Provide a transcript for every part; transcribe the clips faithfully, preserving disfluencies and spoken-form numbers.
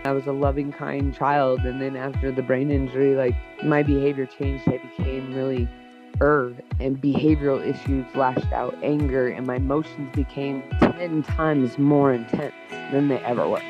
I was a loving, kind child, and then after the brain injury, like, my behavior changed. I became really er, and behavioral issues lashed out, anger, and my emotions became ten times more intense than they ever were.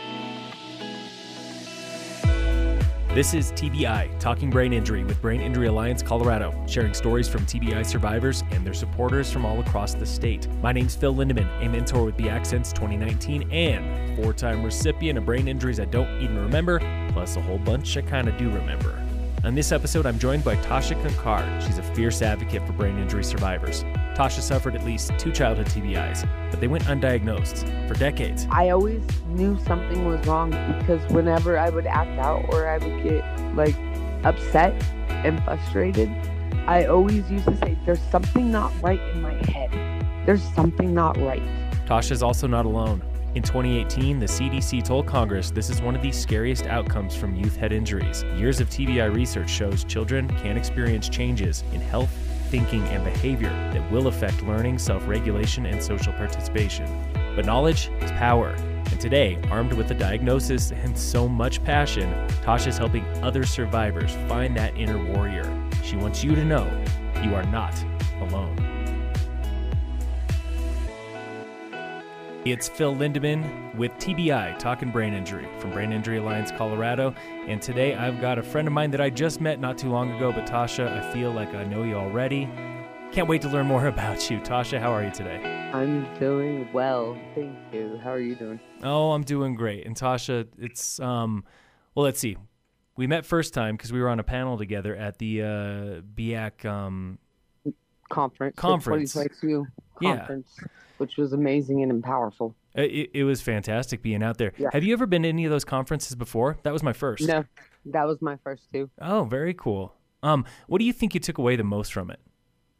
This is T B I, Talking Brain Injury with Brain Injury Alliance Colorado, sharing stories from T B I survivors and their supporters from all across the state. My name's Phil Lindeman, a mentor with B A C since twenty nineteen and four-time recipient of brain injuries I don't even remember, plus a whole bunch I kind of do remember. On this episode, I'm joined by Tasha Kankar. She's a fierce advocate for brain injury survivors. Tasha suffered at least two childhood T B Is, but they went undiagnosed for decades. I always knew something was wrong because whenever I would act out or I would get like upset and frustrated, I always used to say, there's something not right in my head. There's something not right. Tasha's also not alone. In twenty eighteen, the C D C told Congress this is one of the scariest outcomes from youth head injuries. Years of T B I research shows children can experience changes in health, thinking, and behavior that will affect learning, self-regulation, and social participation. But knowledge is power. And today, armed with a diagnosis and so much passion, Tasha's helping other survivors find that inner warrior. She wants you to know you are not alone. It's Phil Lindeman with T B I, Talking Brain Injury, from Brain Injury Alliance Colorado. And today I've got a friend of mine that I just met not too long ago, but Tasha, I feel like I know you already. Can't wait to learn more about you. Tasha, how are you today? I'm doing well, thank you. How are you doing? Oh, I'm doing great. And Tasha, it's, um, well, let's see. We met first time because we were on a panel together at the uh, B A C um, conference. Conference. twenty twenty-two conference, yeah. Which was amazing and powerful. It, it was fantastic being out there. Yeah. Have you ever been to any of those conferences before? That was my first. No, that was my first too. Oh, very cool. Um, what do you think you took away the most from it?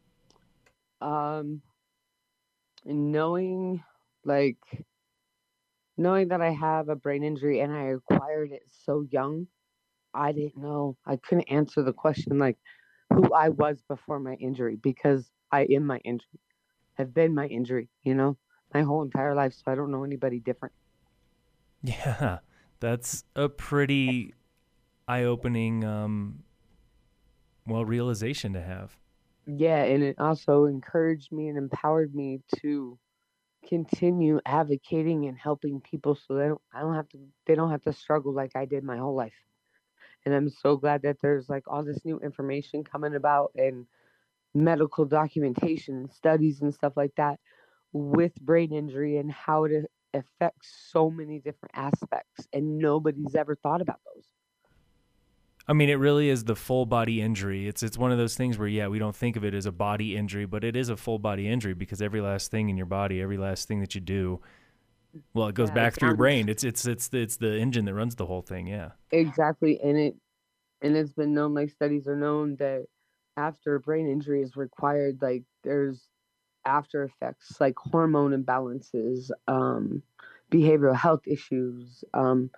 Um, knowing, like, knowing that I have a brain injury and I acquired it so young, I didn't know. I couldn't answer the question, like, who I was before my injury, because I am my injury, have been my injury, you know, my whole entire life. So I don't know anybody different. Yeah, that's a pretty eye-opening, um, well, realization to have. Yeah, and it also encouraged me and empowered me to continue advocating and helping people so they don't, I don't have to, they don't have to struggle like I did my whole life. And I'm so glad that there's like all this new information coming about and medical documentation, studies and stuff like that with brain injury and how it affects so many different aspects. And nobody's ever thought about those. I mean, it really is the full body injury. It's it's one of those things where, yeah, we don't think of it as a body injury, but it is a full body injury because every last thing in your body, every last thing that you do, well, it goes yeah, back it through your sounds... brain. It's it's it's the, it's the engine that runs the whole thing. Yeah, exactly. And it and it's been known, like studies are known that after a brain injury is required, like there's after effects like hormone imbalances, um, behavioral health issues, um,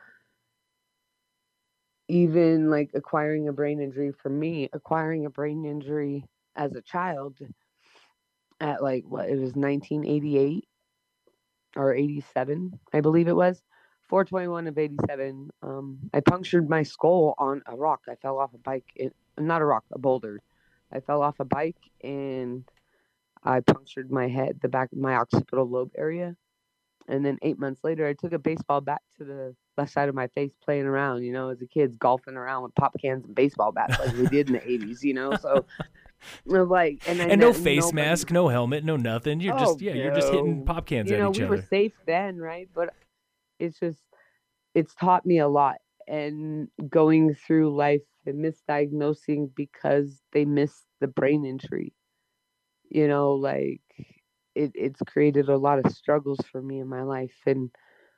even like acquiring a brain injury. For me, acquiring a brain injury as a child at like what it was nineteen eighty-eight or eighty-seven, I believe it was four twenty-one of eighty-seven. Um, I punctured my skull on a rock. I fell off a bike, it, not a rock, a boulder. I fell off a bike and I punctured my head, the back of my occipital lobe area. And then eight months later, I took a baseball bat to the left side of my face playing around, you know, as a kid, golfing around with pop cans and baseball bats like we did in the eighties, you know. So, like, and, I and no met face nobody. mask, no helmet, no nothing. You're oh, just, yeah, no. you're just hitting pop cans you at know, each we other. were safe then, right? But it's just, it's taught me a lot. And going through life and misdiagnosing because they missed the brain injury, you know, like it, it's created a lot of struggles for me in my life and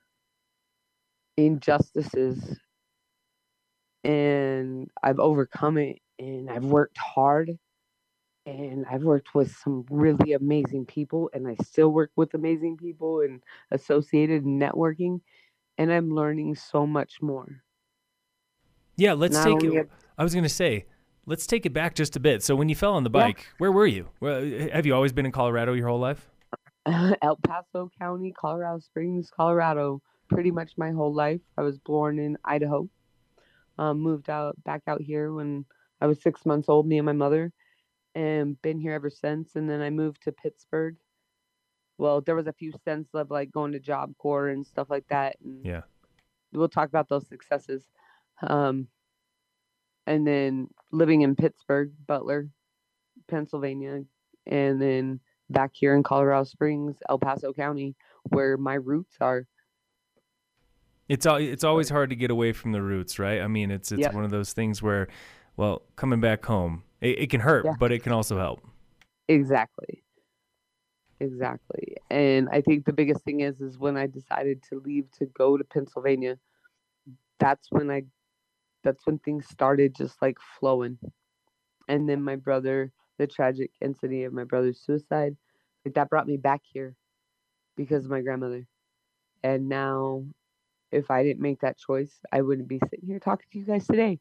injustices. And I've overcome it and I've worked hard and I've worked with some really amazing people and I still work with amazing people and associated networking. And I'm learning so much more. Yeah, let's Not take it. only- I was going to say, let's take it back just a bit. So when you fell on the bike, Yeah. where were you? Well, have you always been in Colorado your whole life? El Paso County, Colorado Springs, Colorado, pretty much my whole life. I was born in Idaho, um, moved out back out here when I was six months old, me and my mother, and been here ever since. And then I moved to Pittsburgh. Well, there was a few stints of like going to Job Corps and stuff like that, and Yeah. we'll talk about those successes. Um, and then living in Pittsburgh, Butler, Pennsylvania, and then back here in Colorado Springs, El Paso County, where my roots are. It's al- it's always hard to get away from the roots, right? I mean, it's it's Yep. one of those things where, well, coming back home, it, it can hurt, Yeah. but it can also help. Exactly. Exactly. And I think the biggest thing is is when I decided to leave to go to Pennsylvania, that's when I that's when things started just like flowing. And then my brother, the tragic incident of my brother's suicide, like that brought me back here because of my grandmother. And now if I didn't make that choice, I wouldn't be sitting here talking to you guys today.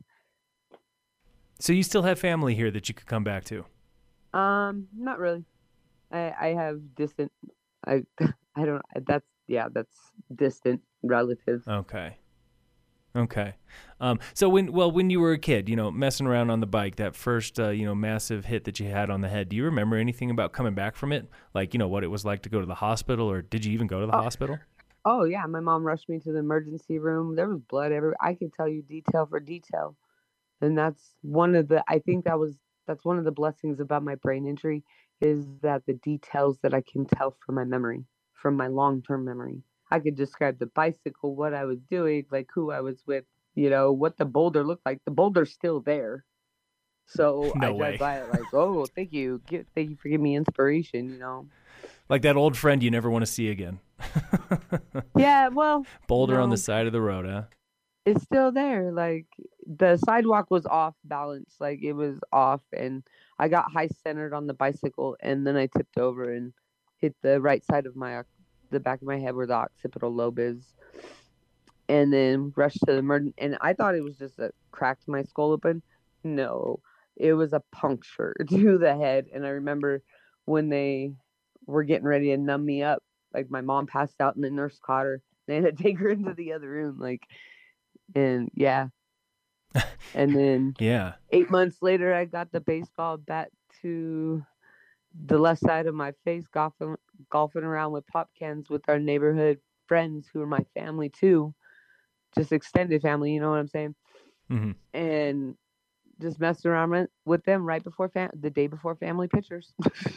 So you still have family here that you could come back to? Um, not really. I I have distant I I don't that's yeah, that's distant relatives. Okay. Okay. Um, so when, well, when you were a kid, you know, messing around on the bike, that first, uh, you know, massive hit that you had on the head, do you remember anything about coming back from it? Like, you know, what it was like to go to the hospital, or did you even go to the Oh, hospital? oh yeah, my mom rushed me to the emergency room. There was blood everywhere. I could tell you detail for detail. And that's one of the I think that was that's one of the blessings about my brain injury is that the details that I can tell from my memory, from my long-term memory. I could describe the bicycle, what I was doing, like who I was with, you know, what the boulder looked like. The boulder's still there. So No I drive way. by it like, oh, thank you. Give, thank you for giving me inspiration, you know. Like that old friend you never want to see again. Yeah, well, Boulder on no, the side of the road, huh? it's still there. Like the sidewalk was off balance, like it was off, and I got high centered on the bicycle, and then I tipped over and hit the right side of my the back of my head where the occipital lobe is, and then rushed to the emergency. And I thought it was just a cracked my skull open. No, it was a puncture to the head. And I remember when they were getting ready to numb me up, like my mom passed out and the nurse caught her. They had to take her into the other room, like, and yeah. And then Yeah. eight months later, I got the baseball bat to the left side of my face, golfing, golfing around with pop cans with our neighborhood friends who are my family too, just extended family, you know what I'm saying? Mm-hmm. And just messing around with them right before fam- the day before family pictures.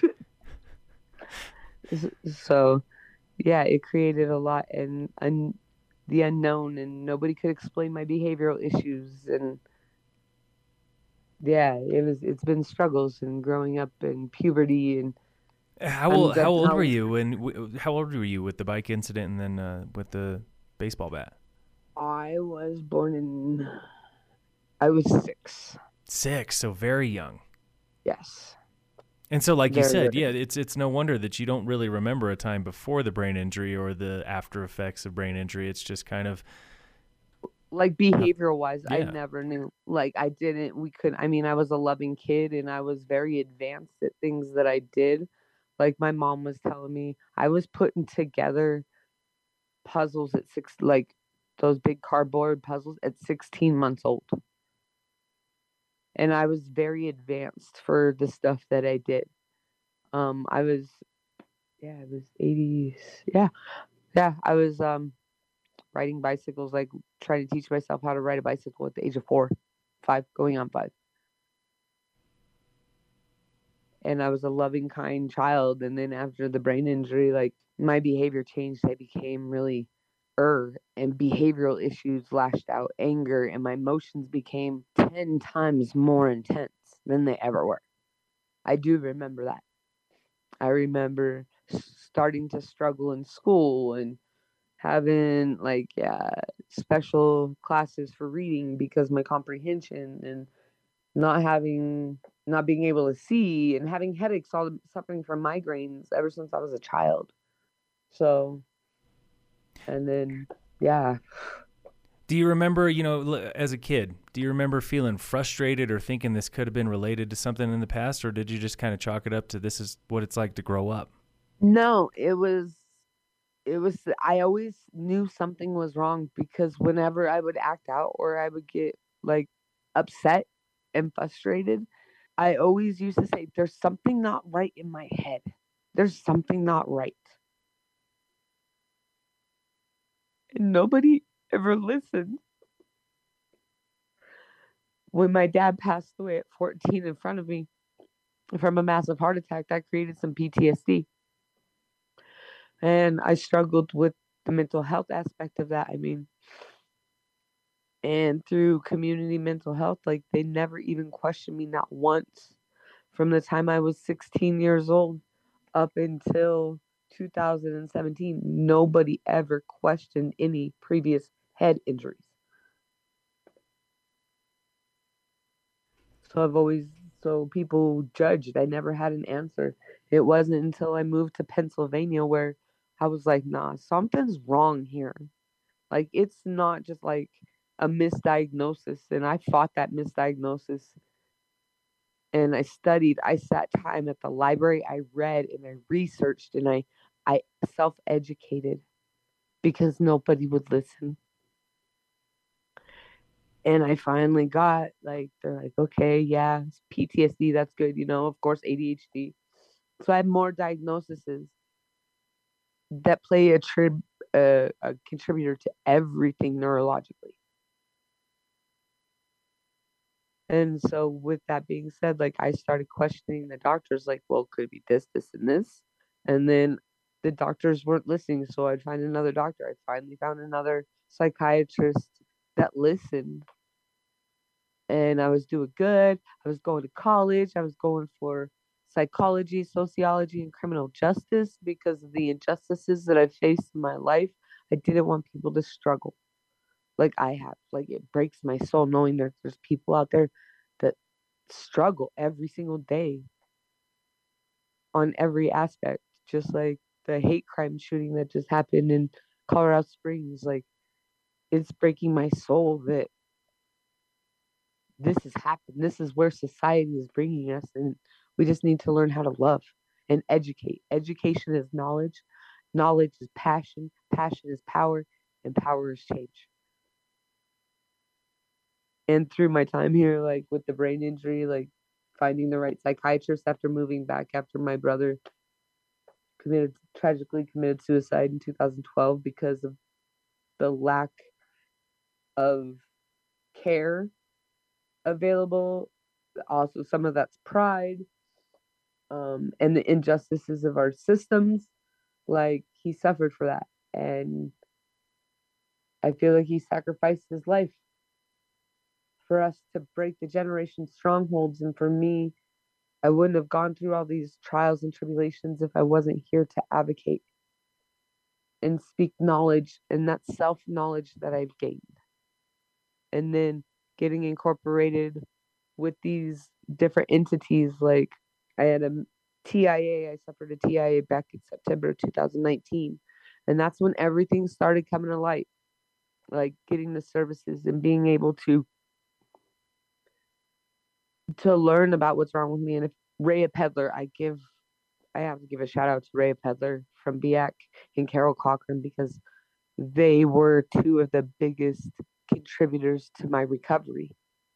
So, yeah, it created a lot and un- the unknown, and nobody could explain my behavioral issues, and yeah, it was. It's been struggles and growing up and puberty, and How I'm old? How just old now. were you when? How old were you with the bike incident and then uh, with the baseball bat? I was born in. I was six. Six, so very young. Yes. And so, like you Very, said, very. yeah, it's it's no wonder that you don't really remember a time before the brain injury or the after effects of brain injury. It's just kind of Like behavioral wise, I Yeah. never knew. Like I didn't. We could. I mean, I was a loving kid, and I was very advanced at things that I did. Like my mom was telling me, I was putting together puzzles at six, like those big cardboard puzzles at sixteen months old. And I was very advanced for the stuff that I did. Um, I was, yeah, I was eighties. Yeah, yeah, I was um riding bicycles, like trying to teach myself how to ride a bicycle at the age of four, five, going on five. And I was a loving, kind child. And then after the brain injury, like my behavior changed. I became really er, and behavioral issues lashed out, anger, and my emotions became ten times more intense than they ever were. I do remember that. I remember starting to struggle in school and having like yeah, special classes for reading because my comprehension, and not having not being able to see and having headaches, all suffering from migraines ever since I was a child. So, and then yeah. Do you remember, you know, l- as a kid, do you remember feeling frustrated or thinking this could have been related to something in the past, or did you just kind of chalk it up to this is what it's like to grow up? No, it was it was, I always knew something was wrong because whenever I would act out or I would get like upset and frustrated, I always used to say, there's something not right in my head. There's something not right. And nobody ever listened. When my dad passed away at fourteen in front of me from a massive heart attack, that created some P T S D. And I struggled with the mental health aspect of that. I mean, and through community mental health, like they never even questioned me, not once, from the time I was sixteen years old up until two thousand seventeen. Nobody ever questioned any previous head injuries. So I've always, so people judged. I never had an answer. It wasn't until I moved to Pennsylvania where I was like, nah, something's wrong here. Like, it's not just like a misdiagnosis. And I fought that misdiagnosis and I studied. I sat time at the library. I read and I researched and I, I self educated because nobody would listen. And I finally got like, they're like, okay, yeah, P T S D, that's good, you know, of course, A D H D. So I have more diagnoses that play a, trib, uh, a contributor to everything neurologically. And so, with that being said, like I started questioning the doctors, like, well, could it be this, this, and this? And then the doctors weren't listening. So I'd find another doctor. I finally found another psychiatrist that listened. And I was doing good. I was going to college. I was going for psychology, sociology, and criminal justice because of the injustices that I faced in my life. I didn't want people to struggle like I have. Like it breaks my soul knowing that there's people out there that struggle every single day on every aspect, just like the hate crime shooting that just happened in Colorado Springs. Like it's breaking my soul that this has happened. This is where society is bringing us, and we just need to learn how to love and educate. Education is knowledge, knowledge is passion, passion is power, and power is change. And through my time here, like with the brain injury, like finding the right psychiatrist after moving back after my brother committed tragically committed suicide in two thousand twelve because of the lack of care available. Also, some of that's pride, um, and the injustices of our systems. Like he suffered for that, and I feel like he sacrificed his life for us to break the generation strongholds. And for me, I wouldn't have gone through all these trials and tribulations if I wasn't here to advocate and speak knowledge and that self knowledge that I've gained. And then getting incorporated with these different entities. Like I had a T I A, I suffered a T I A back in September two thousand nineteen. And that's when everything started coming to light, like getting the services and being able to to learn about what's wrong with me. And if Rhea Pedler, I give I have to give a shout out to Rhea Pedler from B A C and Carol Cochran because they were two of the biggest contributors to my recovery.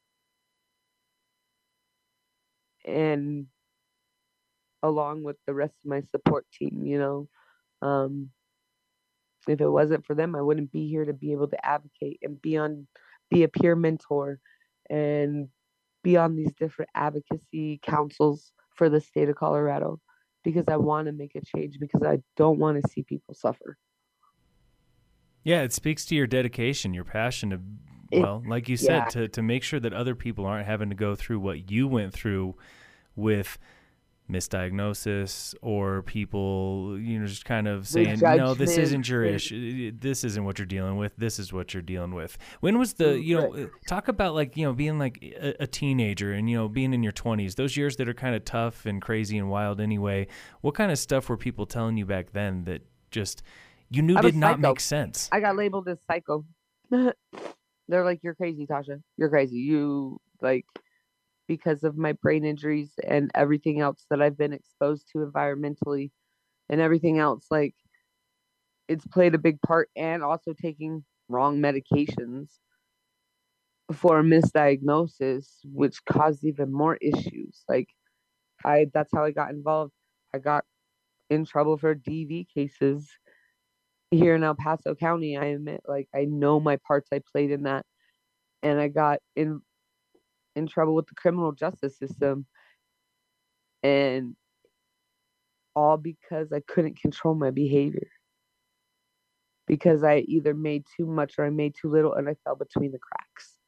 And along with the rest of my support team, you know, um, if it wasn't for them, I wouldn't be here to be able to advocate and be on, be a peer mentor and be on these different advocacy councils for the state of Colorado because I want to make a change because I don't want to see people suffer. Yeah, it speaks to your dedication, your passion to, well, it, like you said, yeah. to, to make sure that other people aren't having to go through what you went through with misdiagnosis or people, you know, just kind of saying, no, this isn't your issue. This isn't what you're dealing with. This is what you're dealing with. When was the, you know, talk about like, you know, being like a, a teenager and, you know, being in your twenties, those years that are kind of tough and crazy and wild anyway. What kind of stuff were people telling you back then that just, you knew did not make sense? I got labeled as psycho. They're like, you're crazy, Tasha. You're crazy. You like, because of my brain injuries and everything else that I've been exposed to environmentally and everything else. Like it's played a big part, and also taking wrong medications for a misdiagnosis, which caused even more issues. Like I that's how I got involved. I got in trouble for D V cases here in El Paso County. I admit, like I know my parts I played in that, and I got in in trouble with the criminal justice system, and all because I couldn't control my behavior. Because I either made too much or I made too little, and I fell between the cracks.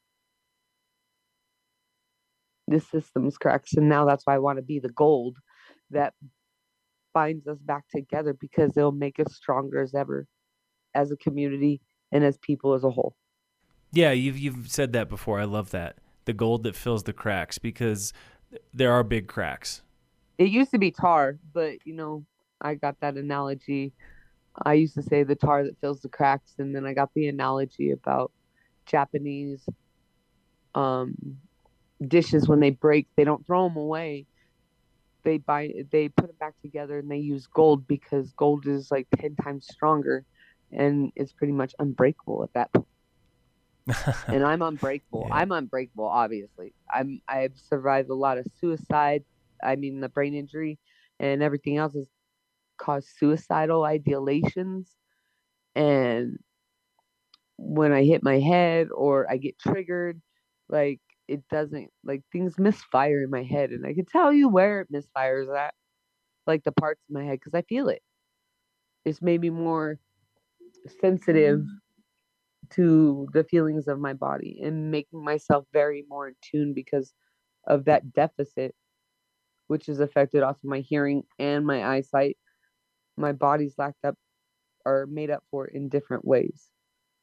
The system's cracks, and now that's why I want to be the gold that binds us back together, because it'll make us stronger as ever as a community and as people as a whole. Yeah, you've you've said that before. I love that. The gold that fills the cracks, because there are big cracks. It used to be tar, but you know, I got that analogy. I used to say the tar that fills the cracks, and then I got the analogy about Japanese um, dishes. When they break, they don't throw them away. They buy, they put them back together, and they use gold, because gold is like ten times stronger, and it's pretty much unbreakable at that point. And I'm unbreakable. Yeah. I'm unbreakable, obviously. I'm I've survived a lot of suicide. I mean, the brain injury and everything else has caused suicidal ideations. And when I hit my head or I get triggered, like it doesn't, like things misfire in my head, and I can tell you where it misfires at, like the parts of my head, because I feel it. It's made me more sensitive to the feelings of my body and making myself very more in tune because of that deficit, which has affected also my hearing and my eyesight. My body's lacked up or made up for in different ways.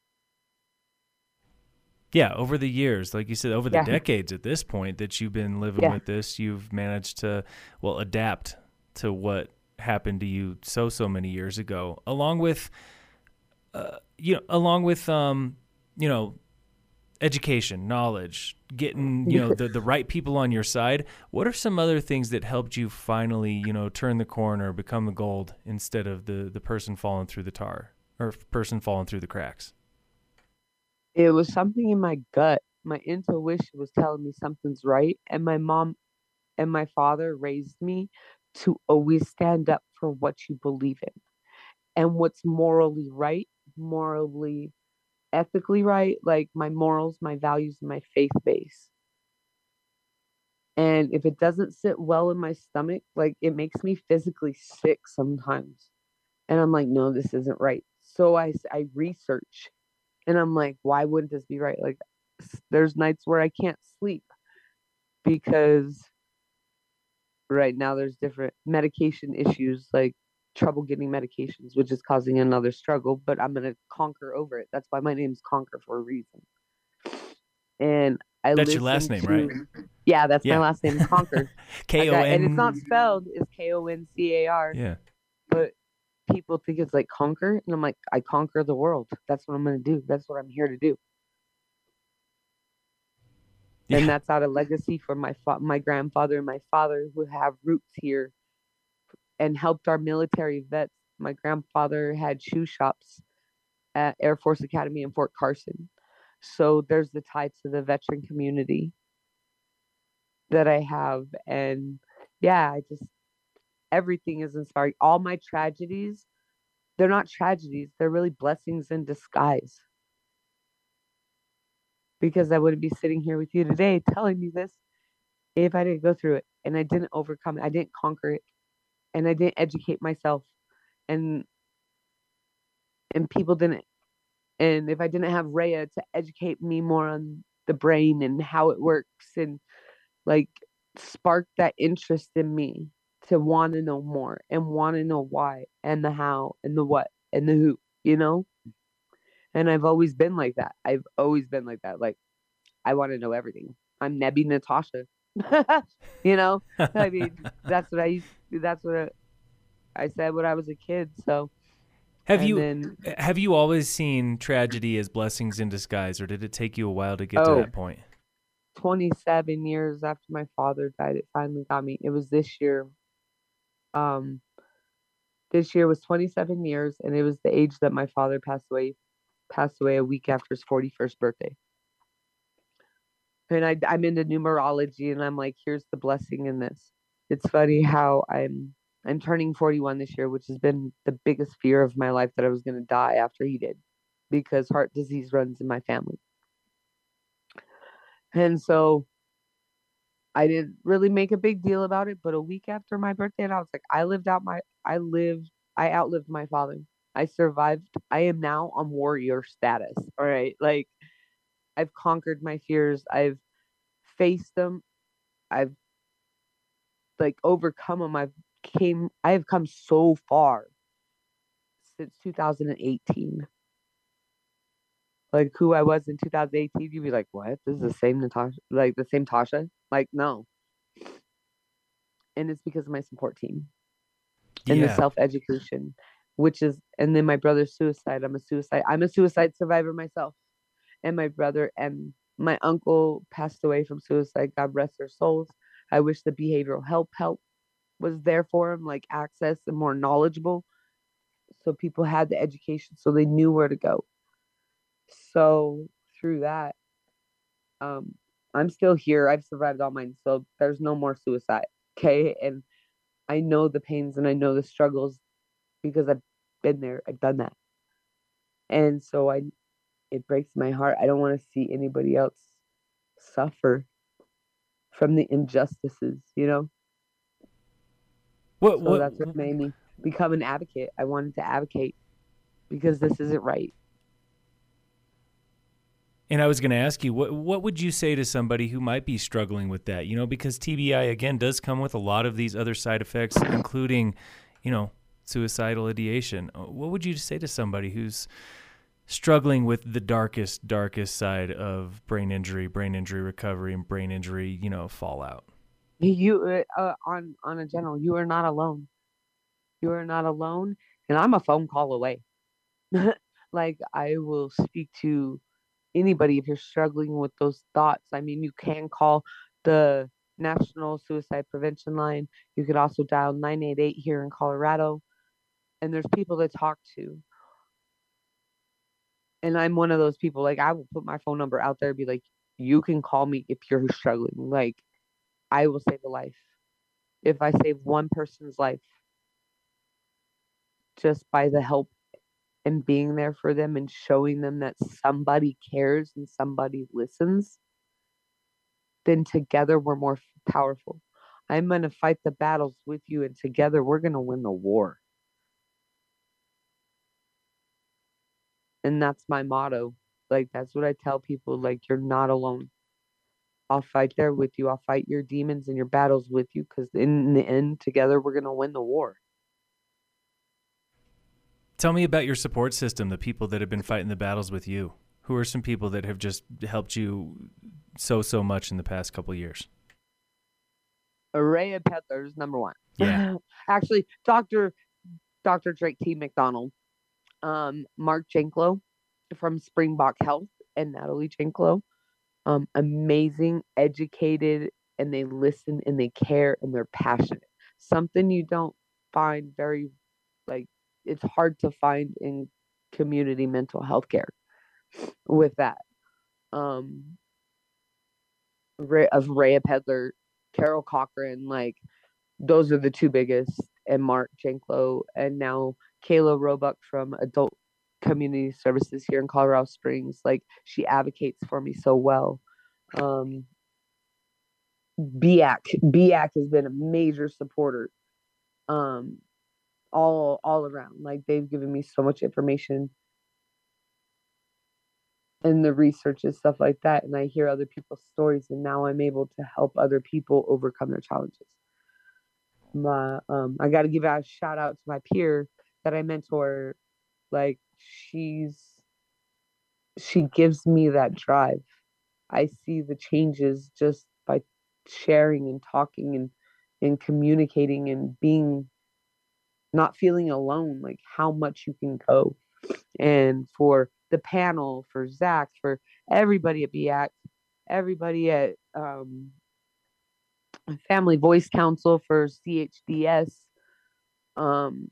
Yeah, over the years, like you said, over the yeah. decades at this point that you've been living yeah. with this, you've managed to, well, adapt to what happened to you so, so many years ago, along with, uh, you know, along with, um, you know, education, knowledge, getting, you know, the, the right people on your side. What are some other things that helped you finally, you know, turn the corner, become the gold instead of the, the person falling through the tar or person falling through the cracks? It was something in my gut. My intuition was telling me something's right. And my mom and my father raised me to always stand up for what you believe in and what's morally right, morally, ethically right, like my morals, my values, and my faith base. And if it doesn't sit well in my stomach, like it makes me physically sick sometimes. And I'm like, no, this isn't right. So I, I research. And I'm like, why wouldn't this be right? Like, there's nights where I can't sleep because right now there's different medication issues, like trouble getting medications, which is causing another struggle, but I'm going to conquer over it. That's why my name's Conquer for a reason. And I That's your last name, to, right? Yeah, that's yeah. my last name, Conquer. K O N And it's not spelled, it's K O N C A R. Yeah. But people think it's like conquer, and I'm like, I conquer the world. That's what I'm going to do. That's what I'm here to do. Yeah. And that's out of legacy for my fa- my grandfather and my father, who have roots here and helped our military vets. My grandfather had shoe shops at Air Force Academy in Fort Carson. So there's the tie to the veteran community that I have. And yeah, I just, everything is inspiring. All my tragedies, they're not tragedies. They're really blessings in disguise. Because I wouldn't be sitting here with you today telling you this if I didn't go through it and I didn't overcome it. I didn't conquer it, and I didn't educate myself, and and people didn't. And if I didn't have Rhea to educate me more on the brain and how it works, and like spark that interest in me to want to know more and want to know why and the how and the what and the who, you know? And I've always been like that. I've always been like that. Like, I want to know everything. I'm Nebby Natasha. You know? I mean, that's what I used to, that's what I said when I was a kid. So have you then, have you always seen tragedy as blessings in disguise, or did it take you a while to get oh, to that point? twenty-seven years after my father died, it finally got me. It was this year. Um This year was twenty-seven years, and it was the age that my father passed away, passed away a week after his forty-first birthday. And I, I'm into numerology, and I'm like, here's the blessing in this. It's funny how I'm I'm turning forty-one this year, which has been the biggest fear of my life, that I was going to die after he did, because heart disease runs in my family. And so I didn't really make a big deal about it, but a week after my birthday, and I was like, I lived out my, I lived, I outlived my father. I survived. I am now on warrior status. All right. Like, I've conquered my fears. I've faced them. I've like overcome them. I've came, I have come so far since two thousand eighteen. Like, who I was in two thousand eighteen, you'd be like, what? This is the same Natasha, like the same Tasha? Like, no. And it's because of my support team and the Yeah. self education, which is, and then my brother's suicide. I'm a suicide. I'm a suicide survivor myself, and my brother and my uncle passed away from suicide. God rest their souls. I wish the behavioral health help was there for him, like access and more knowledgeable, so people had the education, so they knew where to go. So through that, um, I'm still here. I've survived all mine, so there's no more suicide. Okay, and I know the pains and I know the struggles because I've been there. I've done that. And so I it breaks my heart. I don't want to see anybody else suffer from the injustices, you know? What So what that's what made me become an advocate. I wanted to advocate because this isn't right. And I was going to ask you, what what would you say to somebody who might be struggling with that? You know, because T B I, again, does come with a lot of these other side effects, including, you know, suicidal ideation. What would you say to somebody who's struggling with the darkest, darkest side of brain injury, brain injury recovery, and brain injury, you know, fallout? You uh, uh, on on a general, you are not alone. You are not alone, and I'm a phone call away. Like, I will speak to anybody if you're struggling with those thoughts. I mean, you can call the National Suicide Prevention Line. You could also dial nine eight eight here in Colorado, and there's people to talk to. And I'm one of those people, like, I will put my phone number out there and be like, you can call me if you're struggling. Like, I will save a life. If I save one person's life just by the help and being there for them and showing them that somebody cares and somebody listens, then together we're more powerful. I'm going to fight the battles with you, and together we're going to win the war. And that's my motto. Like, that's what I tell people. Like, you're not alone. I'll fight there with you. I'll fight your demons and your battles with you, because in the end, together we're going to win the war. Tell me about your support system, the people that have been fighting the battles with you. Who are some people that have just helped you so, so much in the past couple of years? Araya Peddler's number one. Yeah. Actually, Doctor Doctor Drake T. McDonald, um, Mark Janklow from Springbok Health, and Natalie Janklow. Um, amazing, educated, and they listen and they care and they're passionate. Something you don't find very, like, it's hard to find in community mental health care with that. Um, Ray, of Rhea Pedler, Carol Cochran, like, those are the two biggest, and Mark Janklow, and now Kayla Roebuck from Adult Community Services here in Colorado Springs. Like, she advocates for me so well. Um, B A C, B A C has been a major supporter, um, all all around. Like, they've given me so much information and the research and stuff like that, and I hear other people's stories, and now I'm able to help other people overcome their challenges. My um, I got to give out a shout out to my peer that I mentor. Like, she's she gives me that drive. I see the changes just by sharing and talking and and communicating and being, not feeling alone, like how much you can go. And for the panel, for Zach, for everybody at B A C, everybody at um, Family Voice Council, for C H D S, um,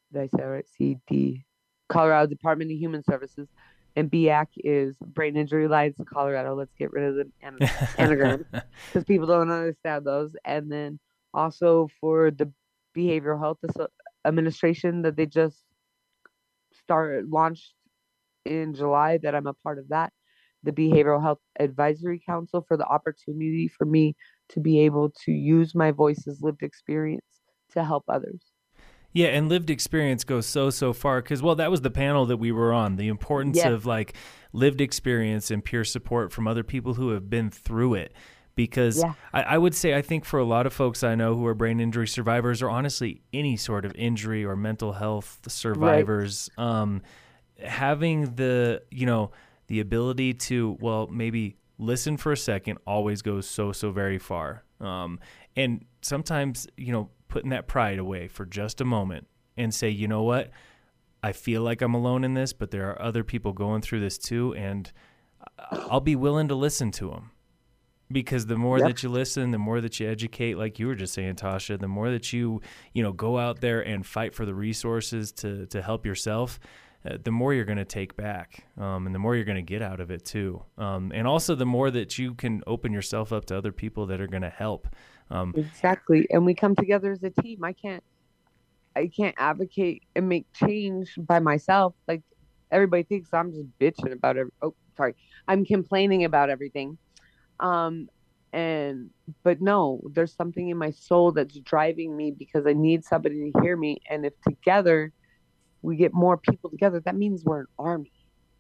Did I say it right? C D, Colorado Department of Human Services, and B A C is Brain Injury Alliance of Colorado. Let's get rid of the an- anagrams because people don't understand those. And then also for the Behavioral Health Asso- Administration that they just started launched in July, that I'm a part of that, the Behavioral Health Advisory Council, for the opportunity for me to be able to use my voice's lived experience to help others. Yeah, and lived experience goes so so far because, well, that was the panel that we were on. The importance Yes. of like lived experience and peer support from other people who have been through it. Because Yeah. I, I would say, I think for a lot of folks I know who are brain injury survivors, or honestly any sort of injury or mental health survivors, um, having the, you know, the ability to, well, maybe listen for a second always goes so, so very far. Um, and sometimes, you know, putting that pride away for just a moment and say, you know what, I feel like I'm alone in this, but there are other people going through this too, and I'll be willing to listen to them. Because the more Yep. that you listen, the more that you educate, like you were just saying, Tasha, the more that you, you know, go out there and fight for the resources to, to help yourself, uh, the more you're going to take back, um, and the more you're going to get out of it too. Um, and also the more that you can open yourself up to other people that are going to help. Um, Exactly. And we come together as a team. I can't I can't advocate and make change by myself. Like everybody thinks I'm just bitching about it. Oh, sorry. I'm complaining about everything. Um and but no, there's something in my soul that's driving me because I need somebody to hear me. And if together we get more people together, that means we're an army.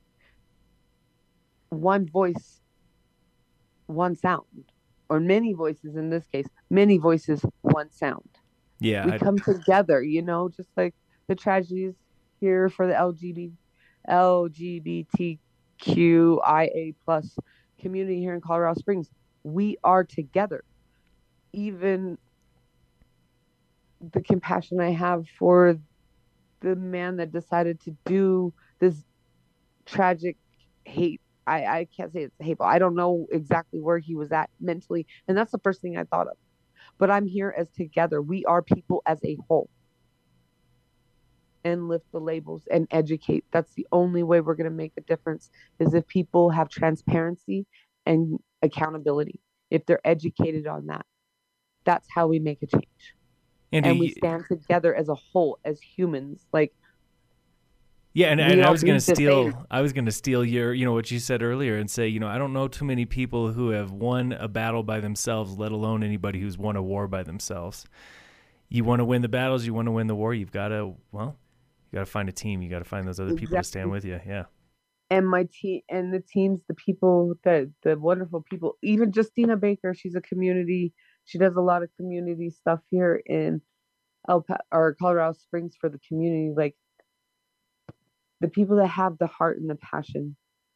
One voice, one sound. Or many voices in this case, many voices, one sound. yeah, We I, come together, you know, just like the tragedies here for the L G B L G B T Q I A plus community here in Colorado Springs. We are together. Even the compassion I have for the man that decided to do this tragic hate. I, I can't say it's hateful. I don't know exactly where he was at mentally. And that's the first thing I thought of. But I'm here as together. We are people as a whole. And lift the labels and educate. That's the only way we're going to make a difference, is if people have transparency and accountability. If they're educated on that, that's how we make a change. and And we you, stand together as a whole, as humans. Like, yeah, and, we and I all was going to bleed the same. steal, I was going to steal your, you know, what you said earlier and say, you know, I don't know too many people who have won a battle by themselves, let alone anybody who's won a war by themselves. You want to win the battles, you want to win the war, you've got to, well, you got to find a team. You got to find those other people to stand Exactly. with you. Yeah. And my team and the teams, the people, the the wonderful people. Even Justina Baker, she's a community. She does a lot of community stuff here in El pa- or Colorado Springs for the community. Like, the people that have the heart and the passion.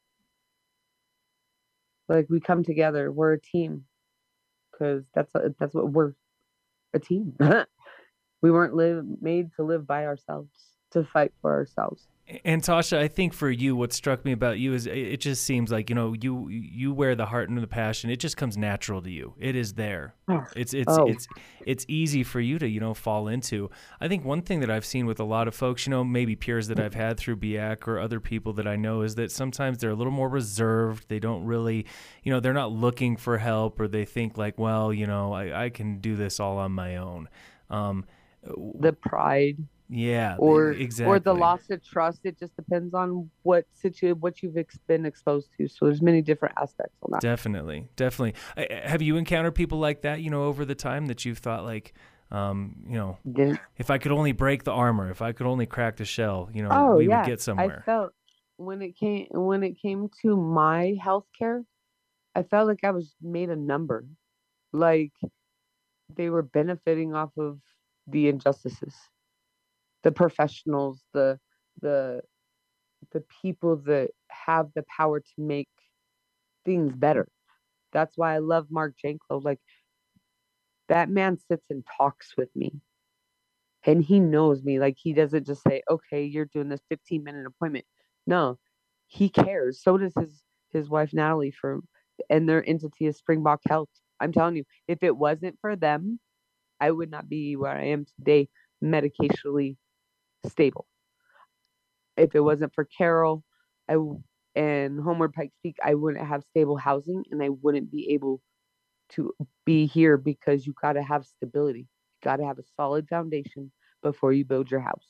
Like, we come together. We're a team because that's a, that's what we're, a team. We weren't live made to live by ourselves, to fight for ourselves. And Tasha, I think for you, what struck me about you is it just seems like, you know, you you wear the heart and the passion. It just comes natural to you. It is there. Oh, It's it's oh. it's it's easy for you to, you know, fall into. I think one thing that I've seen with a lot of folks, you know, maybe peers that I've had through B A C or other people that I know, is that sometimes they're a little more reserved. They don't really, you know, they're not looking for help, or they think like, well, you know, I, I can do this all on my own. Um, The pride. Yeah, or exactly. or the loss of trust. It just depends on what situ what you've ex- been exposed to. So there's many different aspects on that. Definitely, definitely. I, have you encountered people like that, you know, over the time that you've thought like, um, you know, Yeah. if I could only break the armor, if I could only crack the shell, you know, Oh we yeah, would get somewhere. I felt when it came when it came to my healthcare, I felt like I was made a number. Like, they were benefiting off of the injustices. The professionals, the the the people that have the power to make things better. That's why I love Mark Janklow. Like, that man sits and talks with me, and he knows me. Like, he doesn't just say, "Okay, you're doing this fifteen minute appointment." No, he cares. So does his his wife Natalie, for and their entity is Springbok Health. I'm telling you, if it wasn't for them, I would not be where I am today, medicationally stable. If it wasn't for Carol I, and Homeward Pikes Peak, I wouldn't have stable housing and I wouldn't be able to be here because you got to have stability. You got to have a solid foundation before you build your house.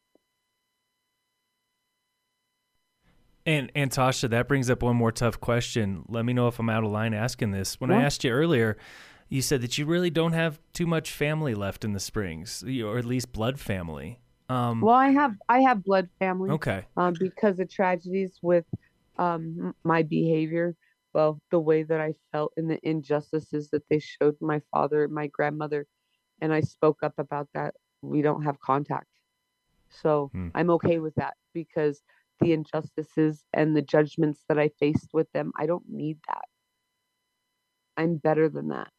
And, and Tasha, that brings up one more tough question. Let me know if I'm out of line asking this. When Yeah. I asked you earlier, you said that you really don't have too much family left in the Springs, or at least blood family. Um, Well, I have I have blood family. Okay. Um, because of tragedies with um my behavior. Well, the way that I felt and the injustices that they showed my father and my grandmother, and I spoke up about that. We don't have contact, so Hmm. I'm okay with that because the injustices and the judgments that I faced with them, I don't need that. I'm better than that.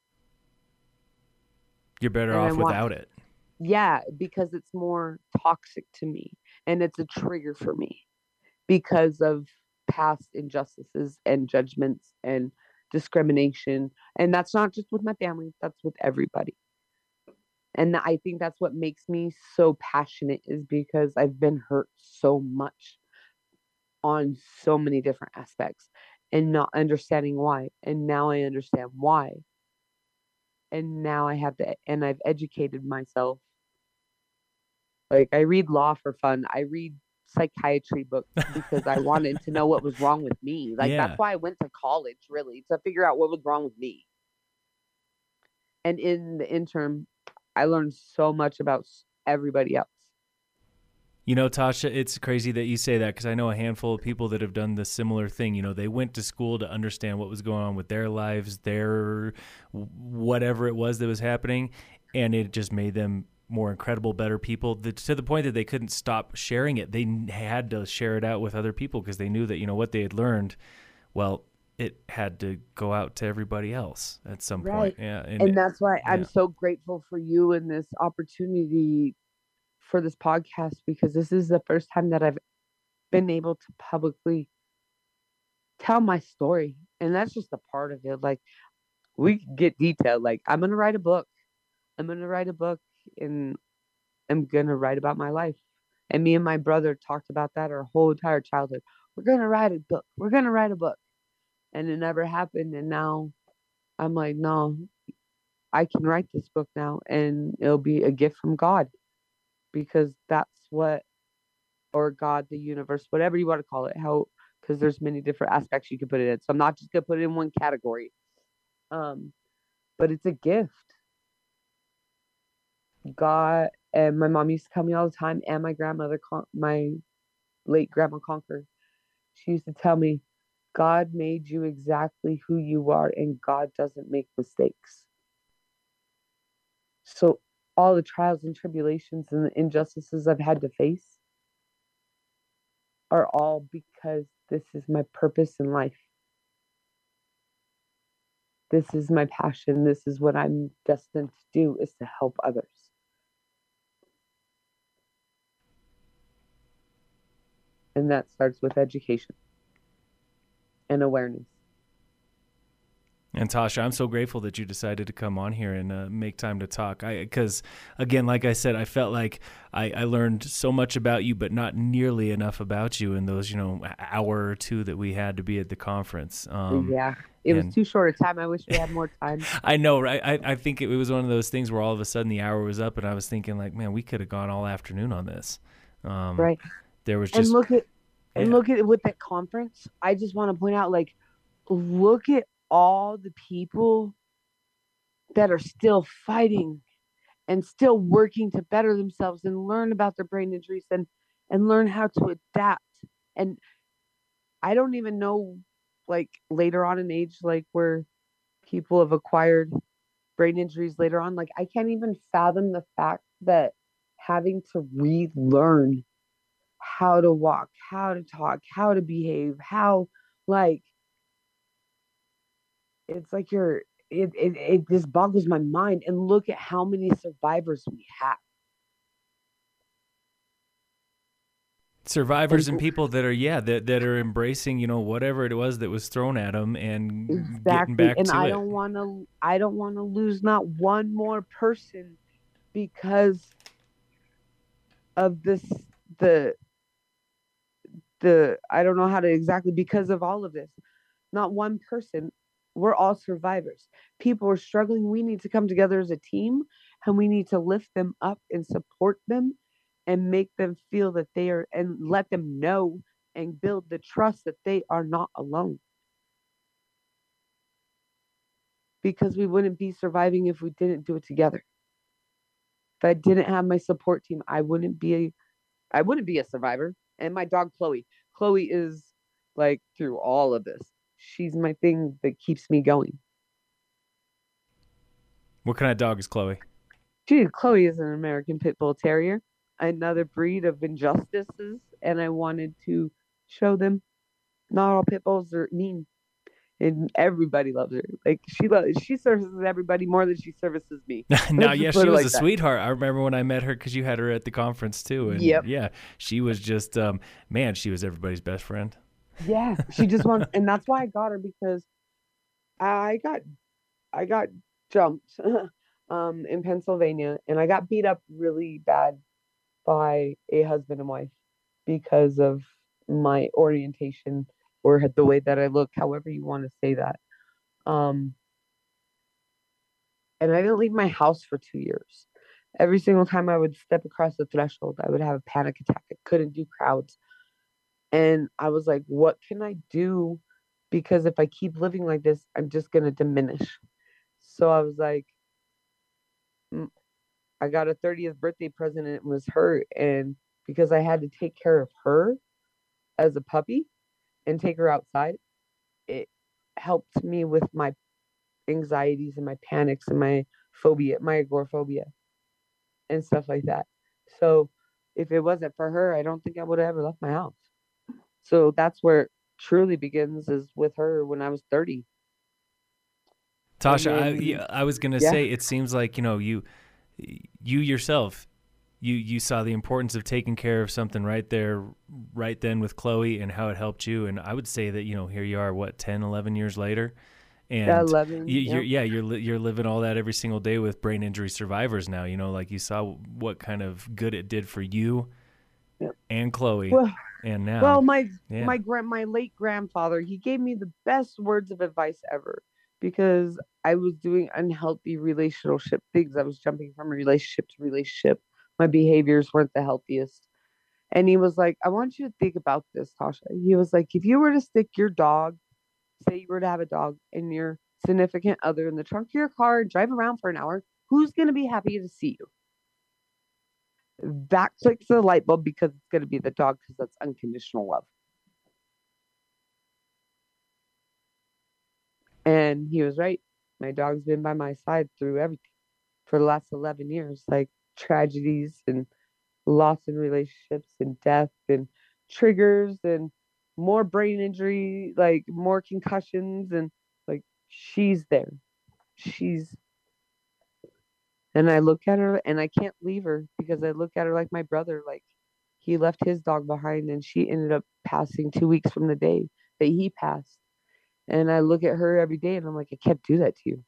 You're better And I off want, without it. yeah, because it's more toxic to me and it's a trigger for me because of past injustices and judgments and discrimination. And that's not just with my family, that's with everybody. And I think that's what makes me so passionate is because I've been hurt so much on so many different aspects and not understanding why. And now I understand why. And now I have to, and I've educated myself. Like I read law for fun. I read psychiatry books because I wanted to know what was wrong with me. Like Yeah. that's why I went to college really to figure out what was wrong with me. And in the interim, I learned so much about everybody else. You know, Tasha, it's crazy that you say that because I know a handful of people that have done the similar thing. You know, they went to school to understand what was going on with their lives, their whatever it was that was happening, and it just made them more incredible, better people to the point that they couldn't stop sharing it. They had to share it out with other people because they knew that, you know, what they had learned, well, it had to go out to everybody else at some Right. point. Yeah, And, and that's why yeah. I'm so grateful for you and this opportunity for this podcast because this is the first time that I've been able to publicly tell my story. And that's just a part of it. Like we get detailed. Like I'm going to write a book. I'm going to write a book and I'm going to write about my life. And me and my brother talked about that our whole entire childhood. We're going to write a book. We're going to write a book. And it never happened. And now I'm like, no, I can write this book now and it'll be a gift from God because that's what, or God, the universe, whatever you want to call it, how, because there's many different aspects you can put it in. So I'm not just going to put it in one category. Um, but it's a gift. God, and my mom used to tell me all the time, and my grandmother, my late grandma Conquer, she used to tell me, God made you exactly who you are, and God doesn't make mistakes. So all the trials and tribulations and the injustices I've had to face are all because this is my purpose in life. This is my passion. This is what I'm destined to do, is to help others. And that starts with education and awareness. And Tasha, I'm so grateful that you decided to come on here and uh, make time to talk. I, because again, like I said, I felt like I, I learned so much about you, but not nearly enough about you in those, you know, hour or two that we had to be at the conference. Um, yeah, it and, was too short a time. I wish we had more time. I know, right? I, I think it was one of those things where all of a sudden the hour was up, and I was thinking, like, man, we could have gone all afternoon on this. Um, right. There was just and look at yeah. and look at it with that conference. I just want to point out, like, look at all the people that are still fighting and still working to better themselves and learn about their brain injuries and and learn how to adapt. And I don't even know, like, later on in age, like where people have acquired brain injuries later on, like I can't even fathom the fact that having to relearn how to walk, how to talk, how to behave, how, like, it's like you're it, it it just boggles my mind. And look at how many survivors we have. Survivors and, and people that are yeah that, that are embracing, you know, whatever it was that was thrown at them and exactly. getting back and to I it. don't want to I don't want to lose not one more person because of this, the the I don't know how to exactly, because of all of this. Not one person. We're all survivors. People are struggling. We need to come together as a team, and we need to lift them up and support them and make them feel that they are, and let them know and build the trust that they are not alone. Because we wouldn't be surviving if we didn't do it together. If I didn't have my support team, I wouldn't be a, I wouldn't be a survivor. And my dog Chloe. Chloe is like through all of this. She's my thing that keeps me going. What kind of dog is Chloe? Dude, Chloe is an American Pit Bull Terrier, another breed of injustices, and I wanted to show them not all pit bulls are mean, and everybody loves her. Like she loves, she services everybody more than she services me. No, Let's yeah, just put she it was like a that. sweetheart. I remember when I met her because you had her at the conference too, and Yep. yeah, she was just um, man, she was everybody's best friend. Yeah, she just wants, and that's why I got her, because I got I got jumped um in Pennsylvania, and I got beat up really bad by a husband and wife because of my orientation or the way that I look, however you want to say that. Um, and I didn't leave my house for two years. Every single time I would step across the threshold, I would have a panic attack. I couldn't do crowds. And I was like, what can I do? Because if I keep living like this, I'm just going to diminish. So I was like, mm, I got a thirtieth birthday present, and it was her. And because I had to take care of her as a puppy and take her outside, it helped me with my anxieties and my panics and my phobia, my agoraphobia and stuff like that. So if it wasn't for her, I don't think I would have ever left my house. So that's where it truly begins, is with her when I was thirty. And Tasha, I then, yeah, I was gonna yeah, say it seems like you know you you yourself you you saw the importance of taking care of something right there right then with Chloe and how it helped you, and I would say that you know here you are, what, ten, eleven years later, and you, eleven. you're Yep. yeah you're li- you're living all that every single day with brain injury survivors now. You know, like you saw what kind of good it did for you Yep. and Chloe, Well, and well, now my yeah. my grand my late grandfather, he gave me the best words of advice ever, because I was doing unhealthy relationship things. I was jumping from relationship to relationship. My behaviors weren't the healthiest. And he was like, I want you to think about this, Tasha. He was like, if you were to stick your dog, say you were to have a dog, and your significant other in the trunk of your car and drive around for an hour, who's going to be happy to see you? That clicks the light bulb, because it's going to be the dog, because that's unconditional love. And he was right. My dog's been by my side through everything for the last eleven years, like tragedies and loss in relationships and death and triggers and more brain injury, like more concussions. And like, she's there. She's, and I look at her and I can't leave her, because I look at her like my brother. Like, he left his dog behind, and she ended up passing two weeks from the day that he passed. And I look at her every day and I'm like, I can't do that to you.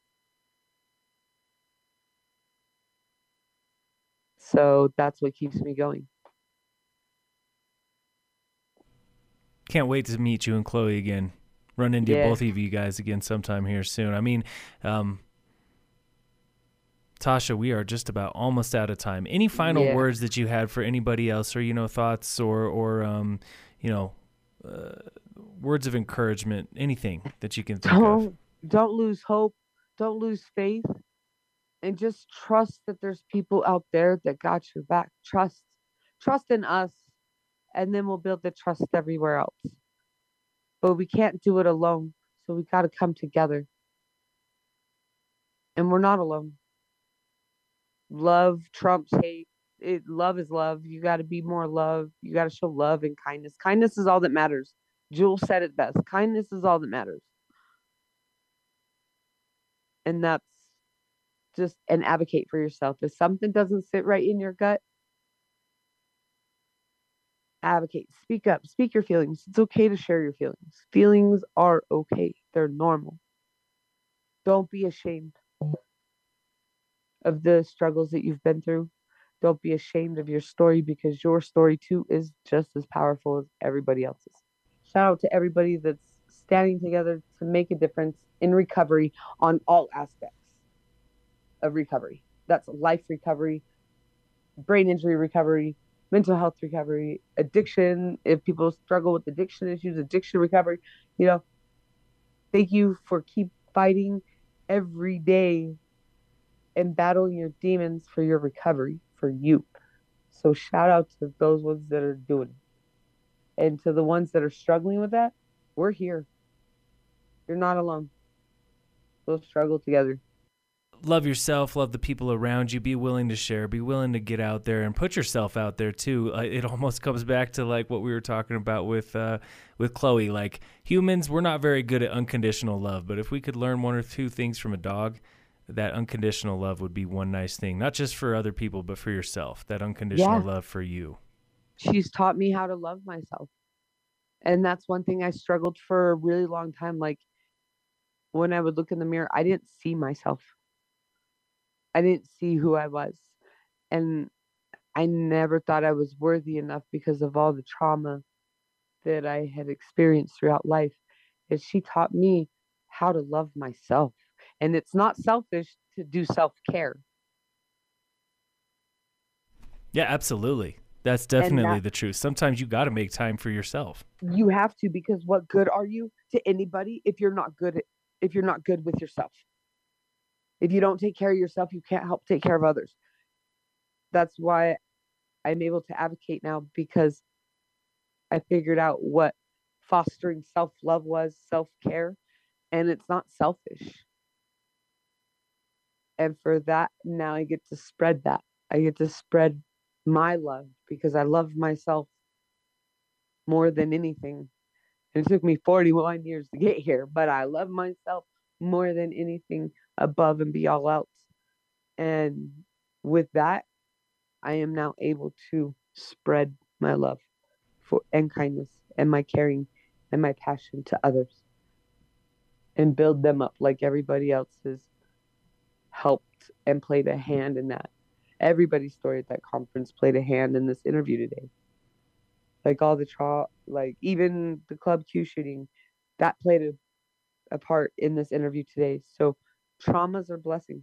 So that's what keeps me going. Can't wait to meet you and Chloe again. Run into Yeah. both of you guys again sometime here soon. I mean, um, Tasha, we are just about almost out of time. Any final Yeah. words that you had for anybody else, or you know, thoughts, or or um, you know, uh, words of encouragement, anything that you can think of? Don't don't lose hope. Don't lose faith. And just trust that there's people out there that got your back. Trust. Trust in us. And then we'll build the trust everywhere else. But we can't do it alone. So we gotta come together. And we're not alone. Love trumps hate. It love is love. You gotta be more love. You gotta show love and kindness. Kindness is all that matters. Jules said it best. Kindness is all that matters. And that's just, and advocate for yourself. If something doesn't sit right in your gut, advocate, speak up, speak your feelings. It's okay to share your feelings. Feelings are okay, they're normal. Don't be ashamed of the struggles that you've been through. Don't be ashamed of your story, because your story too is just as powerful as everybody else's. Shout out to everybody that's standing together to make a difference in recovery on all aspects of recovery. That's life recovery, brain injury recovery, mental health recovery, addiction. If people struggle with addiction issues, addiction recovery, you know, thank you for keep fighting every day and battling your demons for your recovery, for you. So shout out to those ones that are doing it. And to the ones that are struggling with that, we're here. You're not alone. We'll struggle together. Love yourself, love the people around you, be willing to share, be willing to get out there and put yourself out there too. Uh, it almost comes back to like what we were talking about with uh, with Chloe. Like, humans, we're not very good at unconditional love, but if we could learn one or two things from a dog, that unconditional love would be one nice thing, not just for other people, but for yourself, that unconditional Yeah. love for you. She's taught me how to love myself. And that's one thing I struggled for a really long time. Like, when I would look in the mirror, I didn't see myself. I didn't see who I was. And I never thought I was worthy enough because of all the trauma that I had experienced throughout life. And she taught me how to love myself. And it's not selfish to do self-care. Yeah, absolutely. That's definitely that, the truth. Sometimes you got to make time for yourself. You have to, because what good are you to anybody if you're not good at, if you're not good with yourself? If you don't take care of yourself, you can't help take care of others. That's why I'm able to advocate now, because I figured out what fostering self-love was, self-care, and it's not selfish. And for that, now I get to spread that. I get to spread my love, because I love myself more than anything. And it took me forty-one years to get here, but I love myself more than anything above and beyond else. And with that, I am now able to spread my love for and kindness and my caring and my passion to others, and build them up like everybody else has helped and played a hand in that. Everybody's story at that conference played a hand in this interview today. Like all the tra like even the Club Q shooting, that played a, a part in this interview today. So traumas are blessings.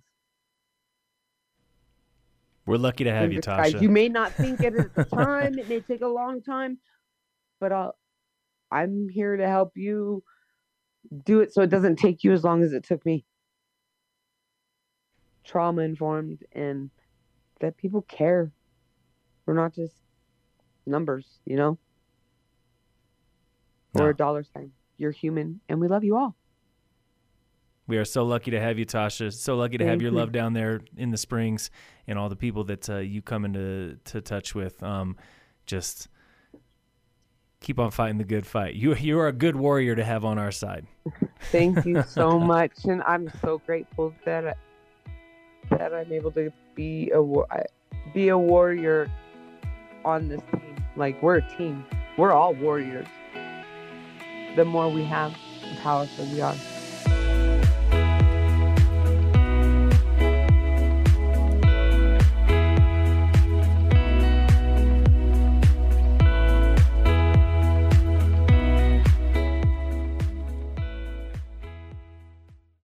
We're lucky to have you, Tasha. You may not think it at the time. It may take a long time, but I'll, I'm here to help you do it so it doesn't take you as long as it took me. Trauma informed, and that people care. We're not just numbers, you know, no. Or a dollar sign. You're human, and we love you all. We are so lucky to have you, Tasha. So lucky to Thank have your you. love down there in the Springs, and all the people that uh, you come into to touch with. Um, just keep on fighting the good fight. You you are a good warrior to have on our side. Thank you so much, and I'm so grateful that I, that I'm able to be a be a warrior on this team. Like, we're a team. We're all warriors. The more we have, the powerful we are.